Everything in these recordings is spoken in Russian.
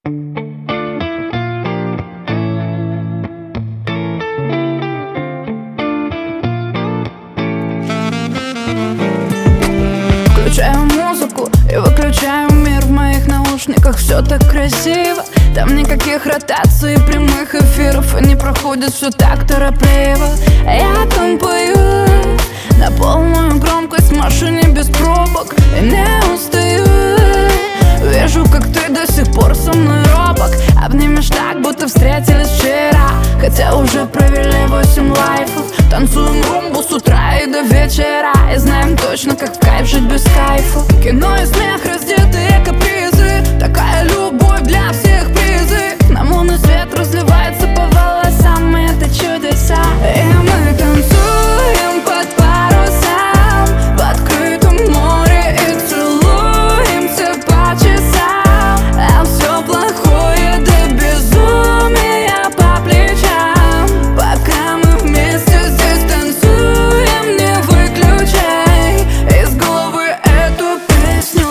Включаю музыку и выключаю мир. В моих наушниках все так красиво. Там никаких ротаций, прямых эфиров. Они проходят все так торопливо. Я там пою на полную громкость в машине без пробок и не устаю. Вижу, как ты до сих пор со мной робок. Обнимешь так, будто встретились вчера, хотя уже провели 8 лайфов. Танцуем румбу с утра и до вечера, и знаем точно, как в кайф жить без кайфа. Кино и смех, раздетые капризы. Такая любовь для всех призы. Нам лунный свет разливается по волосам, и это чудеса. И мы танцуем под парусам в открытом море и целуемся по часам. А все плохое до безумия по плечам. Пока мы вместе здесь танцуем, не выключай из головы эту песню.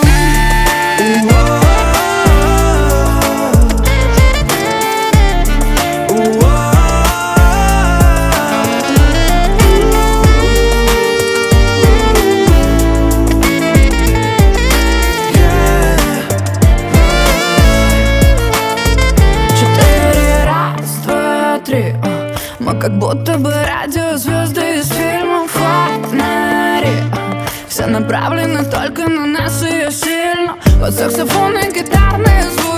Мы как будто бы радиозвезды из фильмов «Фонари». Все направлены только на нас, и я сильно. Вот саксофон и гитарные звуки.